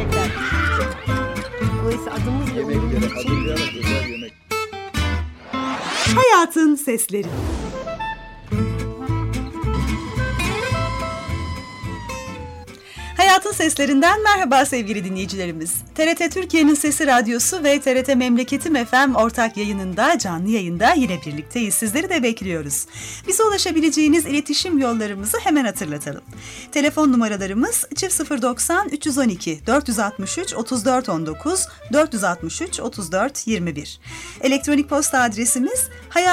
gerçekten. Dolayısıyla adımız da Yemekleri hazırlayarak özel yemek. Hayatın Sesleri. Hayatın Seslerinden merhaba sevgili dinleyicilerimiz. TRT Türkiye'nin Sesi Radyosu ve TRT Memleketim FM ortak yayınında, canlı yayında yine birlikteyiz. Sizleri de bekliyoruz. Bize ulaşabileceğiniz iletişim yollarımızı hemen hatırlatalım. Telefon numaralarımız 090 312 463 34 19 463 34 21. Elektronik posta adresimiz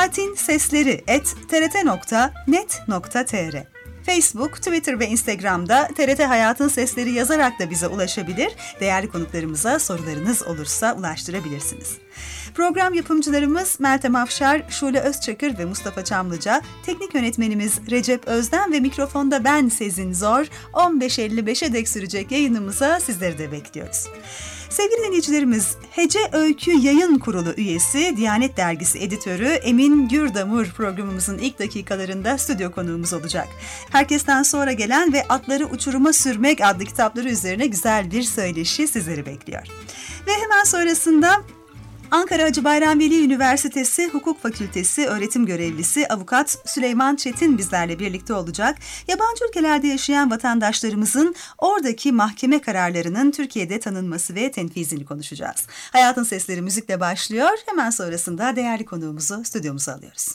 hayatinsesleri@trt.net.tr. Facebook, Twitter ve Instagram'da TRT Hayatın Sesleri yazarak da bize ulaşabilir, değerli konuklarımıza sorularınız olursa ulaştırabilirsiniz. Program yapımcılarımız Meltem Afşar, Şule Özçakır ve Mustafa Çamlıca, teknik yönetmenimiz Recep Özden ve mikrofonda ben Sezin Zor, 15.55'e dek sürecek yayınımıza sizleri de bekliyoruz. Sevgili dinleyicilerimiz, Hece Öykü Yayın Kurulu üyesi, Diyanet Dergisi editörü Emin Gürdamur programımızın ilk dakikalarında stüdyo konuğumuz olacak. Herkesten sonra gelen ve Atları Uçuruma Sürmek adlı kitapları üzerine güzel bir söyleşi sizleri bekliyor. Ve hemen sonrasında Ankara Hacı Bayram Veli Üniversitesi Hukuk Fakültesi öğretim görevlisi avukat Süleyman Çetin bizlerle birlikte olacak. Yabancı ülkelerde yaşayan vatandaşlarımızın oradaki mahkeme kararlarının Türkiye'de tanınması ve tenfizini konuşacağız. Hayatın Sesleri müzikle başlıyor. Hemen sonrasında değerli konuğumuzu stüdyomuza alıyoruz.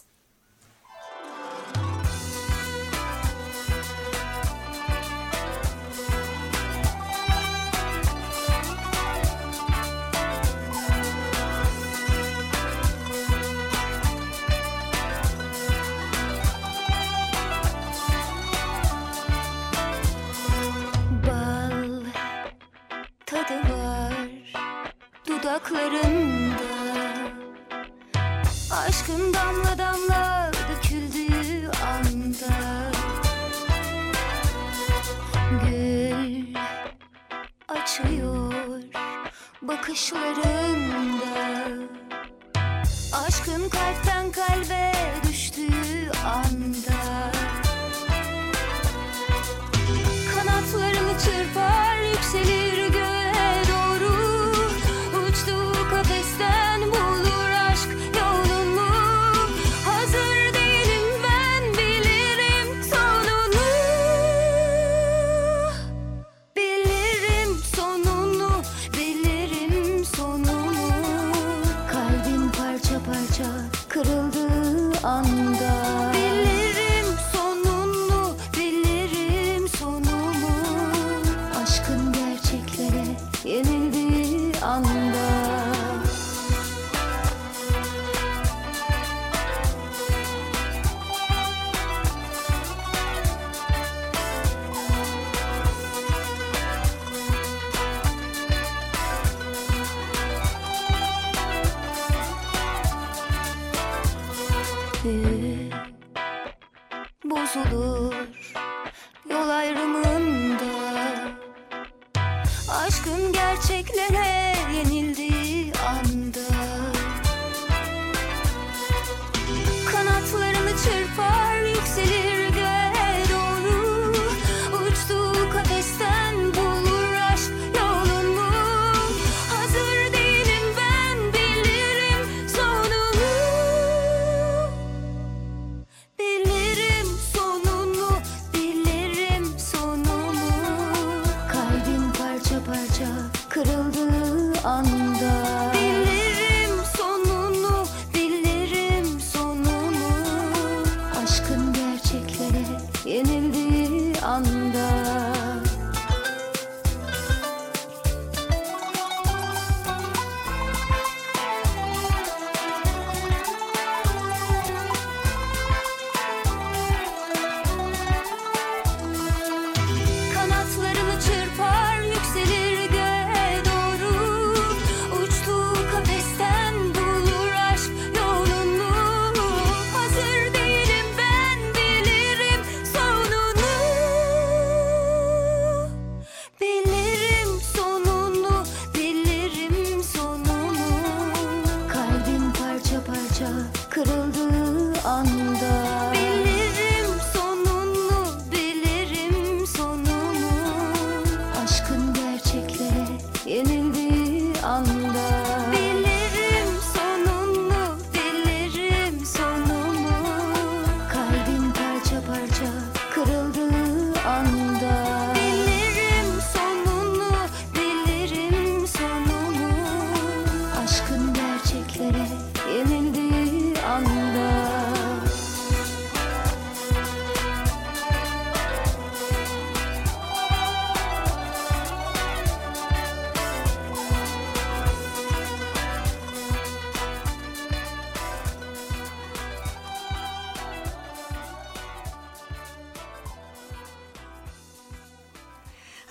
Tadı var dudaklarında, aşkın damla damla döküldüğü anda. Gül açıyor bakışlarında, aşkın kalpten kalbe düştüğü anda. Kanatlarını çırpar yükselir göğe doğru, uçtuğu kafesten bulur aşk yolunu. Hazır değilim ben, bilirim sonunu. Bilirim sonunu, bilirim sonunu. Kalbim parça parça kırıldığı anda. Bilirim sonunu, bilirim sonunu. Aşkın gerçeklere yenildiği anda. Bozulur yol ayrımında, aşkın gerçeklere yenildiği anda. Kanatlarını çırpar yükselir göğe doğru, uçtuğu kafesten bulur aşk yolunu. Hazır değilim ben, bilirim sonunu. Bilirim sonunu, bilirim sonunu. Kalbim parça parça kırıldı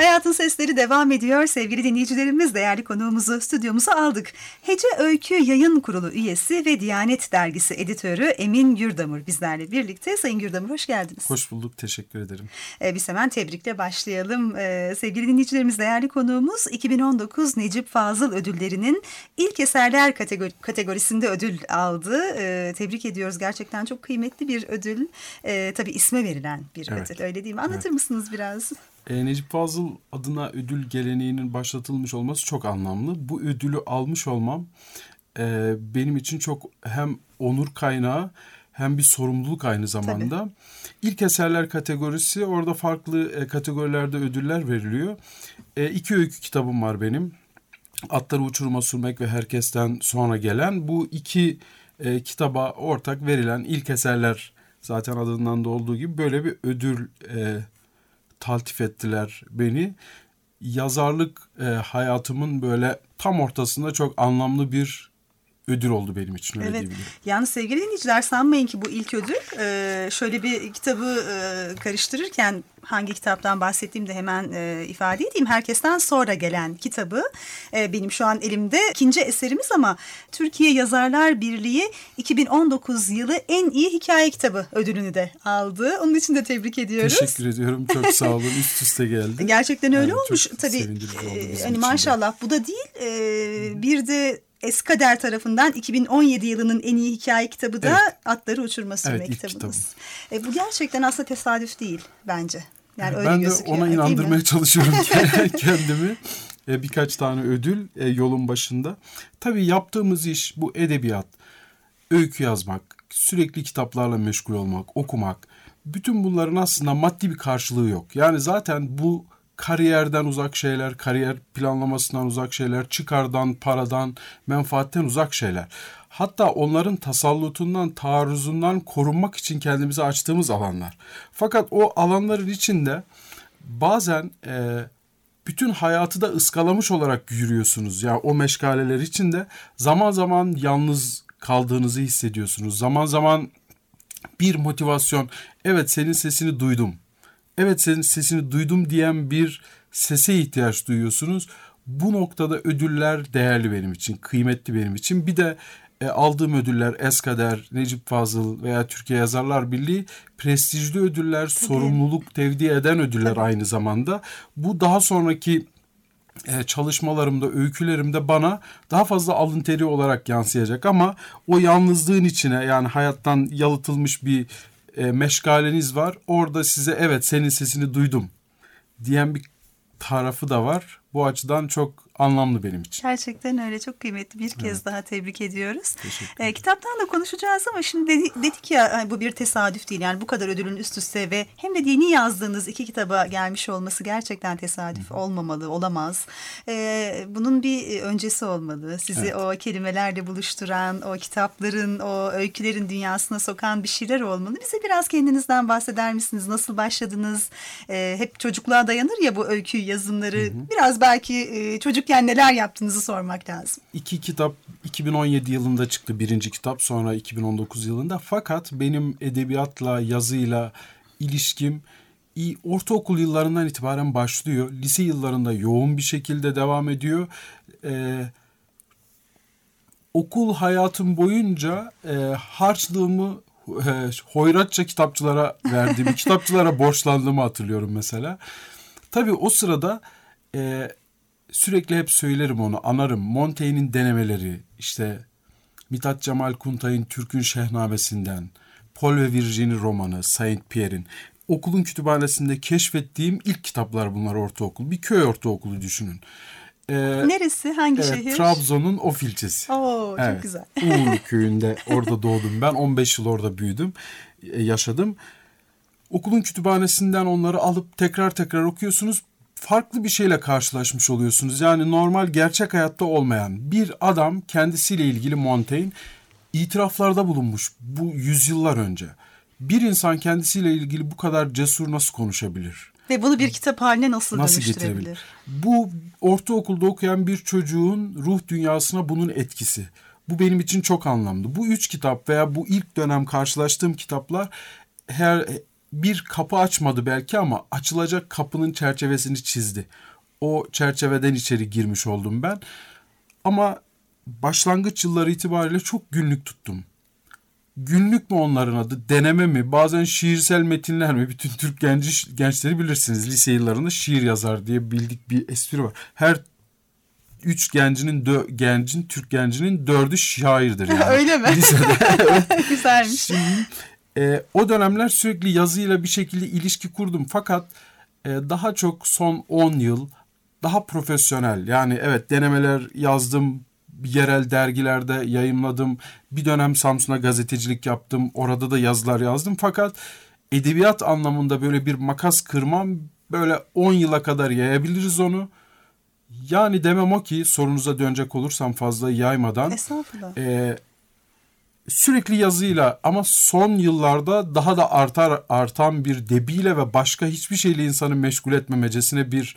Hayatın Sesleri devam ediyor. Sevgili dinleyicilerimiz, değerli konuğumuzu stüdyomuza aldık. Hece Öykü Yayın Kurulu üyesi ve Diyanet Dergisi editörü Emin Gürdamur bizlerle birlikte. Sayın Gürdamur, hoş geldiniz. Hoş bulduk, teşekkür ederim. Biz hemen tebrikle başlayalım. Sevgili dinleyicilerimiz, değerli konuğumuz 2019 Necip Fazıl Ödülleri'nin ilk eserler kategorisinde ödül aldı. Tebrik ediyoruz. Gerçekten çok kıymetli bir ödül. Tabii isme verilen bir ödül, öyle değil mi? Anlatır mısınız biraz? Necip Fazıl adına ödül geleneğinin başlatılmış olması çok anlamlı. Bu ödülü almış olmam benim için çok hem onur kaynağı hem bir sorumluluk aynı zamanda. Tabii. İlk eserler kategorisi, orada farklı kategorilerde ödüller veriliyor. 2 öykü kitabım var benim. Atları Uçuruma Sürmek ve Herkesten Sonra Gelen. Bu 2 kitaba ortak verilen ilk eserler, zaten adından da olduğu gibi böyle bir ödül taltif ettiler beni. Yazarlık hayatımın böyle tam ortasında çok anlamlı bir ödül oldu benim için, öyle diyebilirim. Yani sevgili dinleyiciler, sanmayın ki bu ilk ödül. Şöyle bir kitabı karıştırırken hangi kitaptan bahsettiğimi de hemen ifade edeyim. Herkesten Sonra Gelen kitabı benim şu an elimde ikinci eserimiz ama Türkiye Yazarlar Birliği 2019 yılı en iyi hikaye kitabı ödülünü de aldı. Onun için de tebrik ediyoruz. Teşekkür ediyorum. Çok sağ olun. Üst üste geldi. Gerçekten öyle olmuş. Tabii hani maşallah bu da değil. Bir de Eskader tarafından 2017 yılının en iyi hikaye kitabı da Atları Uçurma Sürmek kitabımız. Bu gerçekten aslında tesadüf değil bence. Yani öyle ben de gözüküyor, ona inandırmaya çalışıyorum kendimi. Birkaç tane ödül yolun başında. Tabii yaptığımız iş bu edebiyat, öykü yazmak, sürekli kitaplarla meşgul olmak, okumak. Bütün bunların aslında maddi bir karşılığı yok. Yani zaten bu kariyerden uzak şeyler, kariyer planlamasından uzak şeyler, çıkardan, paradan, menfaatten uzak şeyler. Hatta onların tasallutundan, taarruzundan korunmak için kendimize açtığımız alanlar. Fakat o alanların içinde bazen bütün hayatı da ıskalamış olarak yürüyorsunuz. Yani o meşgaleler içinde zaman zaman yalnız kaldığınızı hissediyorsunuz. Zaman zaman bir motivasyon, evet senin sesini duydum. Evet senin sesini duydum diyen bir sese ihtiyaç duyuyorsunuz. Bu noktada ödüller değerli benim için, kıymetli benim için. Bir de aldığım ödüller Eskader, Necip Fazıl veya Türkiye Yazarlar Birliği prestijli ödüller, sorumluluk tevdi eden ödüller aynı zamanda. Bu daha sonraki çalışmalarımda, öykülerimde bana daha fazla alın teri olarak yansıyacak ama o yalnızlığın içine, yani hayattan yalıtılmış bir meşgaleniz var. Orada size evet senin sesini duydum diyen bir tarafı da var. Bu açıdan çok anlamlı benim için. Gerçekten öyle, çok kıymetli. Bir kez daha tebrik ediyoruz. Kitaptan da konuşacağız ama şimdi dedik ya, bu bir tesadüf değil. Yani bu kadar ödülün üst üste ve hem de yeni yazdığınız 2 kitaba gelmiş olması gerçekten tesadüf olmamalı, olamaz. Bunun bir öncesi olmalı. Sizi o kelimelerle buluşturan, o kitapların, o öykülerin dünyasına sokan bir şeyler olmalı. Bize biraz kendinizden bahseder misiniz? Nasıl başladınız? Hep çocukluğa dayanır ya bu öykü yazımları. Biraz belki çocukken neler yaptığınızı sormak lazım. 2 kitap 2017 yılında çıktı, 1. kitap, sonra 2019 yılında. Fakat benim edebiyatla, yazıyla ilişkim ortaokul yıllarından itibaren başlıyor. Lise yıllarında yoğun bir şekilde devam ediyor. Okul hayatım boyunca harçlığımı hoyratça kitapçılara verdiğimi, kitapçılara borçlandığımı hatırlıyorum mesela. Tabii o sırada sürekli hep söylerim onu, anarım. Montaigne'in Denemeleri, işte Mithat Cemal Kuntay'ın Türk'ün Şehnamesi'nden, Paul ve Virginie romanı, Saint Pierre'in. Okulun kütüphanesinde keşfettiğim ilk kitaplar bunlar, ortaokul. Bir köy ortaokulu düşünün. Neresi? Hangi şehir? Trabzon'un Of ilçesi. Oo, çok güzel. Uğurlu köyünde, orada doğdum ben. 15 yıl orada büyüdüm, yaşadım. Okulun kütüphanesinden onları alıp tekrar okuyorsunuz. Farklı bir şeyle karşılaşmış oluyorsunuz. Yani normal gerçek hayatta olmayan bir adam, kendisiyle ilgili Montaigne itiraflarda bulunmuş bu yüzyıllar önce. Bir insan kendisiyle ilgili bu kadar cesur nasıl konuşabilir? Ve bunu bir kitap haline nasıl dönüştürebilir? Bu ortaokulda okuyan bir çocuğun ruh dünyasına bunun etkisi. Bu benim için çok anlamlı. Bu 3 kitap veya bu ilk dönem karşılaştığım kitaplar bir kapı açmadı belki ama açılacak kapının çerçevesini çizdi. O çerçeveden içeri girmiş oldum ben. Ama başlangıç yılları itibariyle çok günlük tuttum. Günlük mü onların adı, deneme mi, bazen şiirsel metinler mi? Bütün Türk gençleri bilirsiniz, lise yıllarında şiir yazar diye bildik bir espri var. Her 3 Türk gencinin 4'ü şairdir yani. Öyle mi? Lisede. Güzelmiş. Şimdi, o dönemler sürekli yazıyla bir şekilde ilişki kurdum. Fakat daha çok son 10 yıl daha profesyonel. Yani evet, denemeler yazdım. Yerel dergilerde yayımladım. Bir dönem Samsun'a gazetecilik yaptım. Orada da yazılar yazdım. Fakat edebiyat anlamında böyle bir makas kırmam, böyle 10 yıla kadar yayabiliriz onu. Yani demem o ki, sorunuza dönecek olursam fazla yaymadan. Estağfurullah. Sürekli yazıyla ama son yıllarda daha da artan bir debiyle ve başka hiçbir şeyle insanı meşgul etmemecesine bir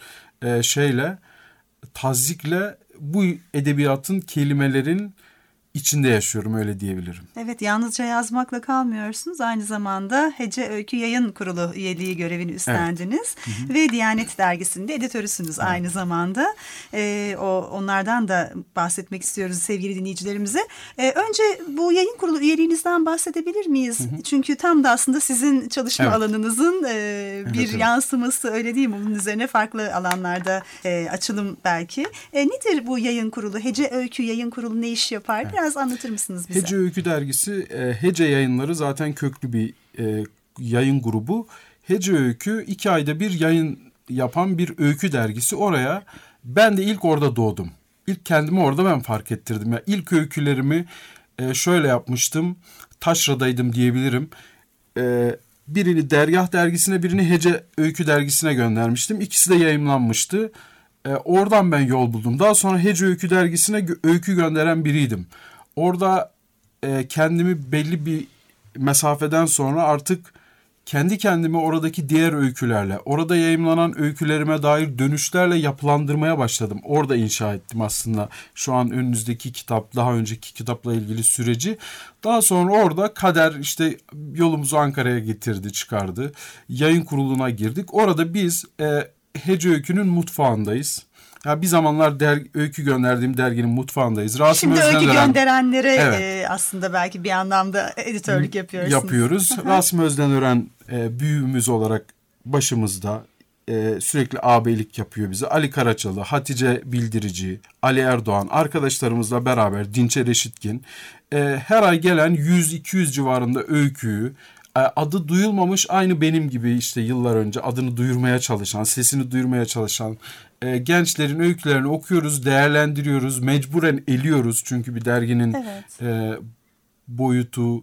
tazikle bu edebiyatın, kelimelerin içinde yaşıyorum, öyle diyebilirim. Evet, yalnızca yazmakla kalmıyorsunuz. Aynı zamanda Hece Öykü Yayın Kurulu üyeliği görevini üstlendiniz. Evet. Ve Diyanet Dergisi'nde editörüsünüz aynı zamanda. Onlardan da bahsetmek istiyoruz sevgili dinleyicilerimize. Önce bu yayın kurulu üyeliğinizden bahsedebilir miyiz? Çünkü tam da aslında sizin çalışma alanınızın bir yansıması, öyle değil mi? Bunun üzerine farklı alanlarda açılım belki. Nedir bu yayın kurulu? Hece Öykü Yayın Kurulu ne iş yapar? Biraz anlatır mısınız bize? Hece Öykü Dergisi, Hece Yayınları zaten köklü bir yayın grubu. Hece Öykü 2 ayda bir yayın yapan bir öykü dergisi. Oraya ben de ilk orada doğdum. İlk kendimi orada ben fark ettirdim. Yani ilk öykülerimi şöyle yapmıştım. Taşra'daydım diyebilirim. Birini Dergah Dergisi'ne, birini Hece Öykü Dergisi'ne göndermiştim. İkisi de yayımlanmıştı. Oradan ben yol buldum. Daha sonra Hece Öykü Dergisi'ne öykü gönderen biriydim. Orada kendimi belli bir mesafeden sonra artık kendi kendimi oradaki diğer öykülerle, orada yayımlanan öykülerime dair dönüşlerle yapılandırmaya başladım. Orada inşa ettim aslında şu an önünüzdeki kitap, daha önceki kitapla ilgili süreci. Daha sonra orada kader işte yolumuzu Ankara'ya getirdi, çıkardı. Yayın kuruluna girdik. Orada biz Hece Öykü'nün mutfağındayız. Ya bir zamanlar öykü gönderdiğim derginin mutfağındayız. Şimdi öykü gönderenlere aslında belki bir anlamda editörlük yapıyorsunuz. Yapıyoruz. Rasim Özdenören büyüğümüz olarak başımızda, sürekli ağabeylik yapıyor bize. Ali Karaçalı, Hatice Bildirici, Ali Erdoğan arkadaşlarımızla beraber, Dinçer Reşitgin her ay gelen 100-200 civarında öyküyü, adı duyulmamış, aynı benim gibi işte yıllar önce adını duyurmaya çalışan, sesini duyurmaya çalışan gençlerin öykülerini okuyoruz, değerlendiriyoruz, mecburen eliyoruz. Çünkü bir derginin boyutu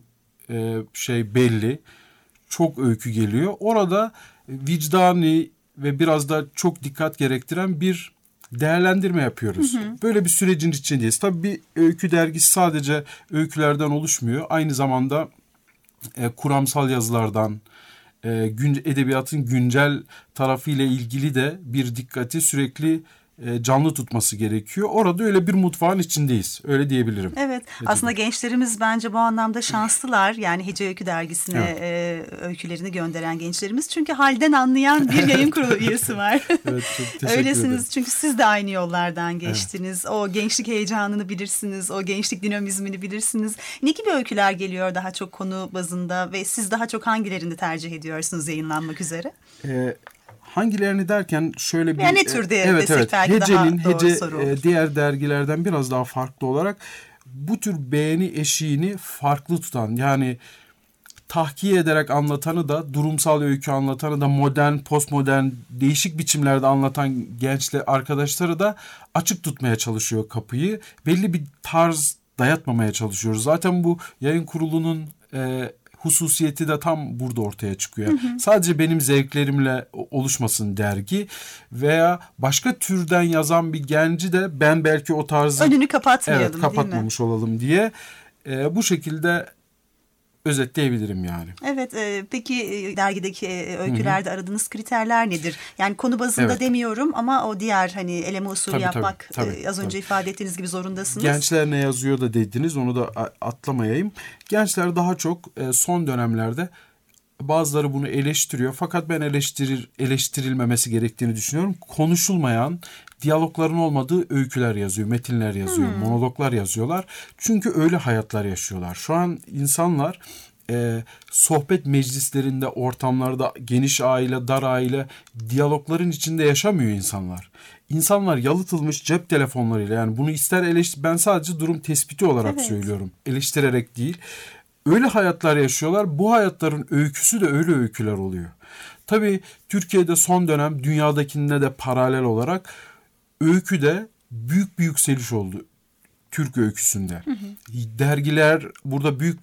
belli. Çok öykü geliyor. Orada vicdani ve biraz da çok dikkat gerektiren bir değerlendirme yapıyoruz. Böyle bir sürecin içindeyiz. Tabii bir öykü dergisi sadece öykülerden oluşmuyor. Aynı zamanda kuramsal yazılardan, edebiyatın güncel tarafıyla ilgili de bir dikkati sürekli canlı tutması gerekiyor. Orada öyle bir mutfağın içindeyiz. Öyle diyebilirim. Evet. Aslında gençlerimiz bence bu anlamda şanslılar. Yani Hece Öykü Dergisi'ne öykülerini gönderen gençlerimiz. Çünkü halden anlayan bir yayın kurulu üyesi var. Evet, çok teşekkür Öylesiniz ederim. Çünkü siz de aynı yollardan geçtiniz. Evet. O gençlik heyecanını bilirsiniz. O gençlik dinamizmini bilirsiniz. Ne gibi öyküler geliyor daha çok konu bazında ve siz daha çok hangilerini tercih ediyorsunuz yayınlanmak üzere? Hangilerini derken şöyle bir... Yani ne türde desek belki Hece'nin, daha doğru soru olur. Diğer dergilerden biraz daha farklı olarak bu tür beğeni eşiğini farklı tutan, yani tahkiye ederek anlatanı da, durumsal öykü anlatanı da, modern, postmodern, değişik biçimlerde anlatan gençle arkadaşları da açık tutmaya çalışıyor kapıyı. Belli bir tarz dayatmamaya çalışıyoruz. Zaten bu yayın kurulunun hususiyeti de tam burada ortaya çıkıyor. Sadece benim zevklerimle oluşmasın dergi veya başka türden yazan bir genci de ben belki o tarzı önünü kapatmayalım, kapatmamış olalım diye bu şekilde özetleyebilirim yani. Evet, peki dergideki öykülerde aradığınız kriterler nedir? Yani konu bazında demiyorum ama o diğer hani eleme usulü yapmak az önce ifade ettiğiniz gibi zorundasınız. Gençler ne yazıyor da dediniz, onu da atlamayayım. Gençler daha çok son dönemlerde bazıları bunu eleştiriyor. Fakat ben eleştirilmemesi gerektiğini düşünüyorum. Konuşulmayan, diyalogların olmadığı öyküler yazıyor, metinler yazıyor, monologlar yazıyorlar. Çünkü öyle hayatlar yaşıyorlar. Şu an insanlar sohbet meclislerinde, ortamlarda, geniş aile, dar aile, diyalogların içinde yaşamıyor insanlar. İnsanlar yalıtılmış cep telefonlarıyla, yani bunu ister ben sadece durum tespiti olarak söylüyorum. Eleştirerek değil. Öyle hayatlar yaşıyorlar. Bu hayatların öyküsü de öyle öyküler oluyor. Tabii Türkiye'de son dönem dünyadakine de paralel olarak öyküde büyük bir yükseliş oldu. Türk öyküsünde. Dergiler burada büyük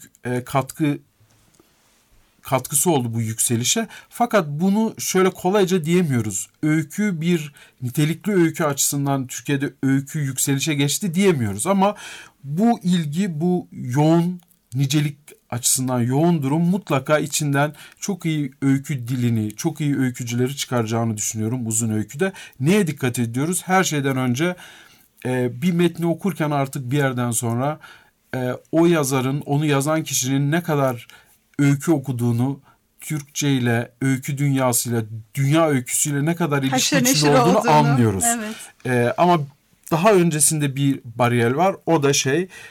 katkısı oldu bu yükselişe. Fakat bunu şöyle kolayca diyemiyoruz. Öykü bir nitelikli öykü açısından Türkiye'de öykü yükselişe geçti diyemiyoruz. Ama bu ilgi, bu yoğun nicelik açısından yoğun durum mutlaka içinden çok iyi öykü dilini, çok iyi öykücüleri çıkaracağını düşünüyorum uzun öyküde. Neye dikkat ediyoruz? Her şeyden önce bir metni okurken artık bir yerden sonra o yazarın, onu yazan kişinin ne kadar öykü okuduğunu, Türkçe ile, öykü dünyasıyla, dünya öyküsüyle ne kadar ilişki içinde olduğunu anlıyoruz. Evet. Ama daha öncesinde bir bariyer var. O da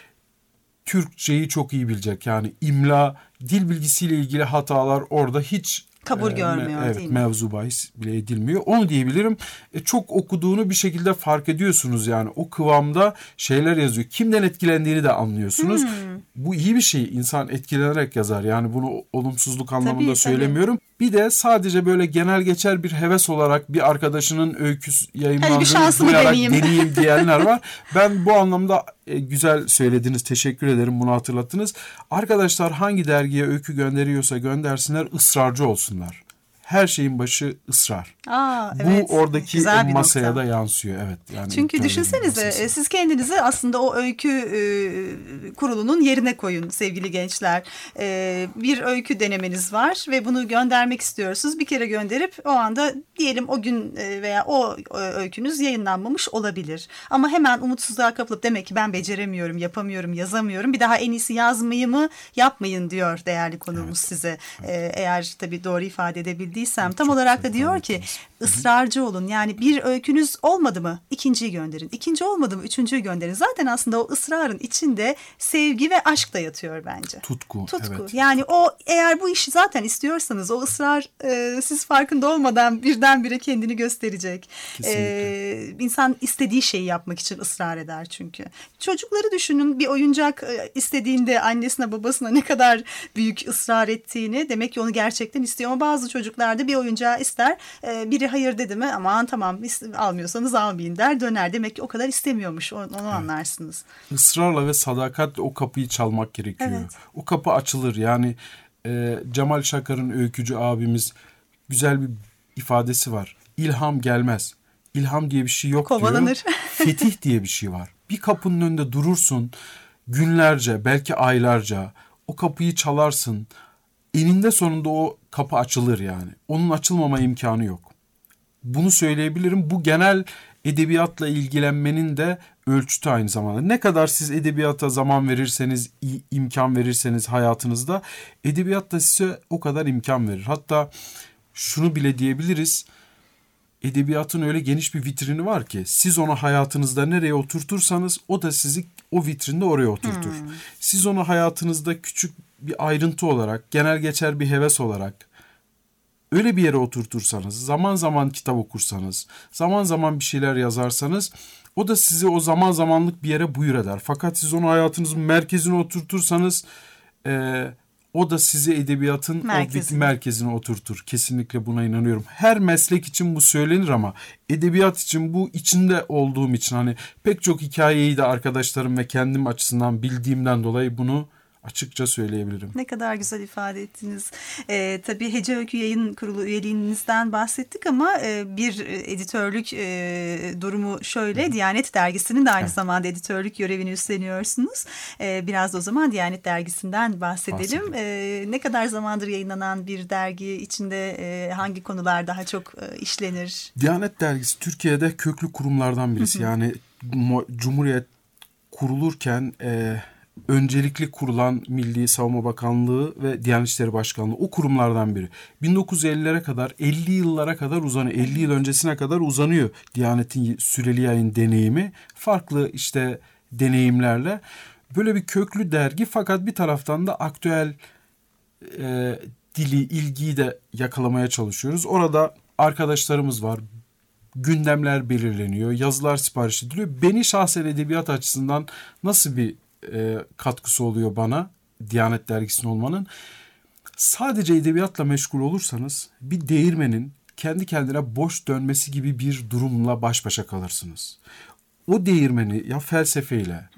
Türkçeyi çok iyi bilecek. Yani imla, dil bilgisiyle ilgili hatalar orada hiç kabul görmüyor, değil mi? Mevzu bahis bile edilmiyor. Onu diyebilirim. Çok okuduğunu bir şekilde fark ediyorsunuz yani. O kıvamda şeyler yazıyor. Kimden etkilendiğini de anlıyorsunuz. Bu iyi bir şey. İnsan etkilenerek yazar. Yani bunu olumsuzluk anlamında söylemiyorum. Bir de sadece böyle genel geçer bir heves olarak bir arkadaşının öyküsü yayınlandığını duyarak deneyeyim diyenler var. Ben bu anlamda güzel söylediniz. Teşekkür ederim, bunu hatırlattınız. Arkadaşlar hangi dergiye öykü gönderiyorsa göndersinler, ısrarcı olsunlar. Her şeyin başı ısrar. Evet. Bu oradaki masaya da yansıyor. Evet. Yani çünkü düşünsenize siz kendinizi aslında o öykü kurulunun yerine koyun sevgili gençler. Bir öykü denemeniz var ve bunu göndermek istiyorsunuz. Bir kere gönderip o anda diyelim o gün veya o öykünüz yayınlanmamış olabilir. Ama hemen umutsuzluğa kapılıp demek ki ben beceremiyorum, yapamıyorum, yazamıyorum. Bir daha en iyisi yazmayı mı yapmayın diyor değerli konuğumuz size. Eğer tabii doğru ifade edebildiğim tam olarak da diyor ki ısrarcı olun. Yani bir öykünüz olmadı mı ikinciyi gönderin. İkinci olmadı mı üçüncüyü gönderin. Zaten aslında o ısrarın içinde sevgi ve aşk da yatıyor bence. Tutku. Evet. Yani o, eğer bu işi zaten istiyorsanız o ısrar siz farkında olmadan birdenbire kendini gösterecek. İnsan istediği şeyi yapmak için ısrar eder çünkü. Çocukları düşünün, bir oyuncak istediğinde annesine babasına ne kadar büyük ısrar ettiğini, demek ki onu gerçekten istiyor. Ama bazı çocuklar da bir oyuncağı ister. Biri hayır dedi mi aman tamam almıyorsanız almayın der, döner. Demek ki o kadar istemiyormuş. Onu anlarsınız. Israrla ve sadakatle o kapıyı çalmak gerekiyor. Evet. O kapı açılır. Yani Cemal Şakar'ın öykücü abimiz güzel bir ifadesi var. İlham gelmez. İlham diye bir şey yok kovalanır diyor. Fetih diye bir şey var. Bir kapının önünde durursun. Günlerce, belki aylarca o kapıyı çalarsın. Eninde sonunda o kapı açılır yani. Onun açılmama imkanı yok. Bunu söyleyebilirim. Bu genel edebiyatla ilgilenmenin de ölçütü aynı zamanda. Ne kadar siz edebiyata zaman verirseniz, imkan verirseniz hayatınızda, edebiyat da size o kadar imkan verir. Hatta şunu bile diyebiliriz. Edebiyatın öyle geniş bir vitrini var ki siz onu hayatınızda nereye oturtursanız o da sizi o vitrinde oraya oturtur. Siz onu hayatınızda küçük bir ayrıntı olarak, genel geçer bir heves olarak öyle bir yere oturtursanız, zaman zaman kitap okursanız, zaman zaman bir şeyler yazarsanız o da sizi o zaman zamanlık bir yere buyur eder. Fakat siz onu merkezine oturtursanız o da sizi edebiyatın merkezine oturtur. Kesinlikle buna inanıyorum. Her meslek için bu söylenir ama edebiyat için bu, içinde olduğum için hani pek çok hikayeyi de arkadaşlarım ve kendim açısından bildiğimden dolayı bunu açıkça söyleyebilirim. Ne kadar güzel ifade ettiniz. Tabii Hece Öykü Yayın Kurulu üyeliğinizden bahsettik ama bir editörlük durumu şöyle. Diyanet Dergisi'nin de aynı zamanda editörlük görevini üstleniyorsunuz. Biraz da o zaman Diyanet Dergisi'nden bahsedelim. Ne kadar zamandır yayınlanan bir dergi, içinde hangi konular daha çok işlenir? Diyanet Dergisi Türkiye'de köklü kurumlardan birisi. Yani Cumhuriyet kurulurken öncelikli kurulan Milli Savunma Bakanlığı ve Diyanet İşleri Başkanlığı, o kurumlardan biri. 1950'lere kadar, 50 yıllara kadar uzanıyor. 50 yıl öncesine kadar uzanıyor Diyanet'in süreli yayın deneyimi. Farklı işte deneyimlerle. Böyle bir köklü dergi, fakat bir taraftan da aktüel dili, ilgiyi de yakalamaya çalışıyoruz. Orada arkadaşlarımız var. Gündemler belirleniyor. Yazılar sipariş ediliyor. Beni şahsen edebiyat açısından nasıl bir katkısı oluyor bana Diyanet Dergisi'nin olmanın? Sadece edebiyatla meşgul olursanız bir değirmenin kendi kendine boş dönmesi gibi bir durumla baş başa kalırsınız. O değirmeni ya felsefeyle,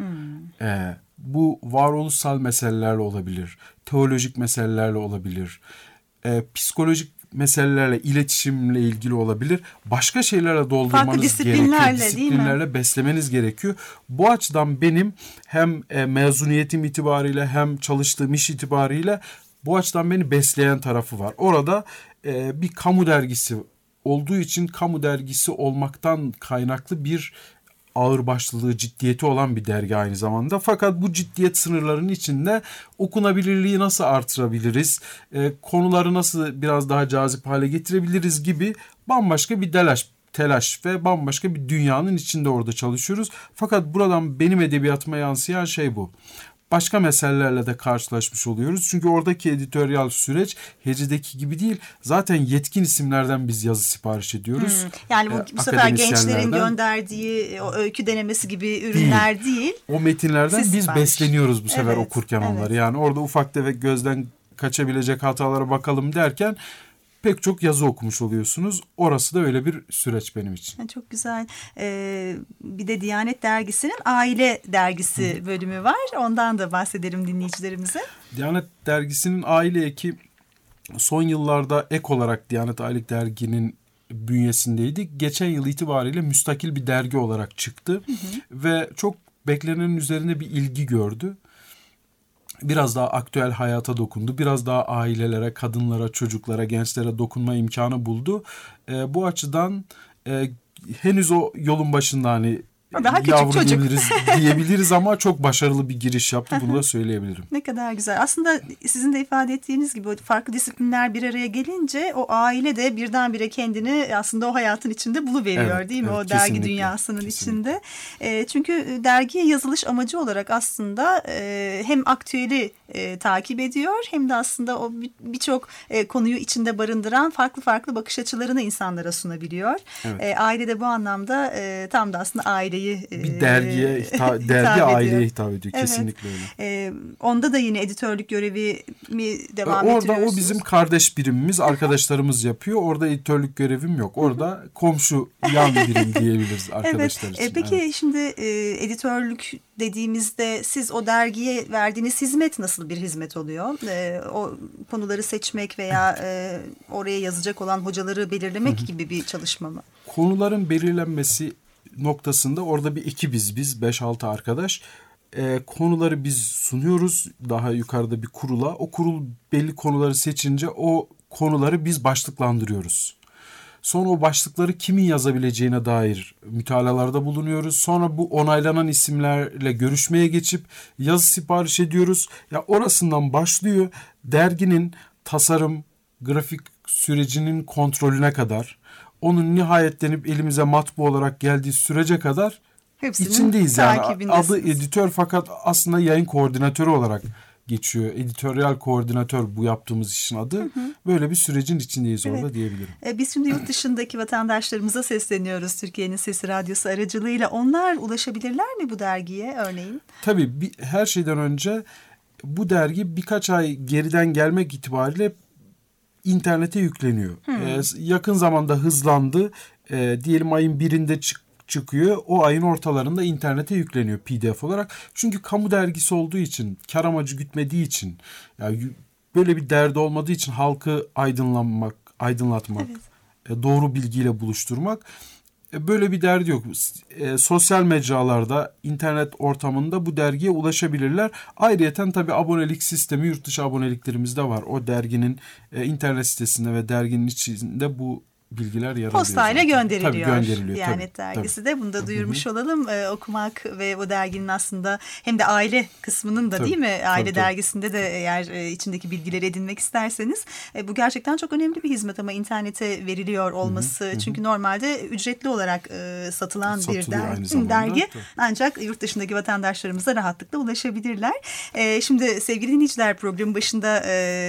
bu varoluşsal meselelerle olabilir, teolojik meselelerle olabilir, psikolojik meselelerle, iletişimle ilgili olabilir. Başka şeylerle doldurmanız gerekiyor. Disiplinlerle beslemeniz gerekiyor. Bu açıdan benim hem mezuniyetim itibariyle hem çalıştığım iş itibariyle bu açıdan beni besleyen tarafı var. Orada bir kamu dergisi olduğu için kamu dergisi olmaktan kaynaklı bir ağırbaşlılığı, ciddiyeti olan bir dergi aynı zamanda. Fakat bu ciddiyet sınırlarının içinde okunabilirliği nasıl artırabiliriz, konuları nasıl biraz daha cazip hale getirebiliriz gibi bambaşka bir telaş ve bambaşka bir dünyanın içinde orada çalışıyoruz. Fakat buradan benim edebiyatıma yansıyan şey bu. Başka meselelerle de karşılaşmış oluyoruz. Çünkü oradaki editoryal süreç Hece'deki gibi değil. Zaten yetkin isimlerden biz yazı sipariş ediyoruz. Yani bu sefer gençlerin gönderdiği o öykü denemesi gibi ürünler değil. O metinlerden biz besleniyoruz bu sefer okurken onları. Evet. Yani orada ufak tefek gözden kaçabilecek hatalara bakalım derken pek çok yazı okumuş oluyorsunuz. Orası da öyle bir süreç benim için. Çok güzel. Bir de Diyanet Dergisi'nin Aile Dergisi bölümü var. Ondan da bahsedelim dinleyicilerimize. Diyanet Dergisi'nin Aile eki son yıllarda ek olarak Diyanet Aylık Dergi'nin bünyesindeydi. Geçen yıl itibariyle müstakil bir dergi olarak çıktı. Ve çok beklenenin üzerinde bir ilgi gördü. Biraz daha aktüel hayata dokundu. Biraz daha ailelere, kadınlara, çocuklara, gençlere dokunma imkanı buldu. Bu açıdan henüz o yolun başında hani daha küçük diyebiliriz ama çok başarılı bir giriş yaptı. Bunu da söyleyebilirim. Ne kadar güzel. Aslında sizin de ifade ettiğiniz gibi farklı disiplinler bir araya gelince o aile de birdenbire kendini aslında o hayatın içinde buluveriyor, değil mi? Evet, o dergi dünyasının içinde. Çünkü dergiye yazılış amacı olarak aslında hem aktüeli takip ediyor hem de aslında o birçok konuyu içinde barındıran farklı bakış açılarını insanlara sunabiliyor. Evet. Aile de bu anlamda tam da aslında aileyi bir dergiye dergi aileye hitap ediyor. Evet. Kesinlikle öyle. Onda da yine editörlük görevi mi devam ettiriyorsunuz? Orada o bizim kardeş birimimiz, arkadaşlarımız yapıyor. Orada editörlük görevim yok. Orada komşu yan birim diyebiliriz arkadaşlar için. Peki şimdi editörlük dediğimizde siz o dergiye verdiğiniz hizmet nasıl bir hizmet oluyor? O konuları seçmek veya oraya yazacak olan hocaları belirlemek gibi bir çalışma mı? Konuların belirlenmesi noktasında orada bir ekibiz biz 5-6 arkadaş. Konuları biz sunuyoruz daha yukarıda bir kurula. O kurul belli konuları seçince o konuları biz başlıklandırıyoruz. Sonra o başlıkları kimin yazabileceğine dair mütalalarda bulunuyoruz. Sonra bu onaylanan isimlerle görüşmeye geçip yazı sipariş ediyoruz. Ya orasından başlıyor derginin tasarım, grafik sürecinin kontrolüne kadar, onun nihayetlenip elimize matbu olarak geldiği sürece kadar hepsinin içindeyiz yani. Adı editör fakat aslında yayın koordinatörü olarak geçiyor. Editoryal koordinatör bu yaptığımız işin adı. Böyle bir sürecin içindeyiz orada diyebilirim. Biz şimdi yurt dışındaki vatandaşlarımıza sesleniyoruz. Türkiye'nin Sesi Radyosu aracılığıyla. Onlar ulaşabilirler mi bu dergiye örneğin? Tabii her şeyden önce bu dergi birkaç ay geriden gelmek itibariyle internete yükleniyor. Yakın zamanda hızlandı. Diyelim ayın birinde çıkıyor. O ayın ortalarında internete yükleniyor PDF olarak. Çünkü kamu dergisi olduğu için, kar amacı gütmediği için, yani böyle bir derdi olmadığı için halkı aydınlatmak, doğru bilgiyle buluşturmak, böyle bir derdi yok. Sosyal mecralarda, internet ortamında bu dergiye ulaşabilirler. Ayrıyeten tabii abonelik sistemi, yurt dışı aboneliklerimiz de var. O derginin internet sitesinde ve derginin içinde bu bilgiler yer alıyor. Postayla zaten. gönderiliyor. Tabii gönderiliyor. Diyanet tabii, dergisi de bunu da duyurmuş olalım. Okumak ve o derginin aslında hem de aile kısmının da Tabii, değil mi? Aile tabii. dergisinde de eğer içindeki bilgileri edinmek isterseniz bu gerçekten çok önemli bir hizmet ama internete veriliyor olması. Çünkü normalde ücretli olarak satılan bir Satılıyor aynı zamanda. dergi. Tabii. Ancak yurt dışındaki vatandaşlarımıza rahatlıkla ulaşabilirler. Şimdi sevgili dinleyiciler, programın başında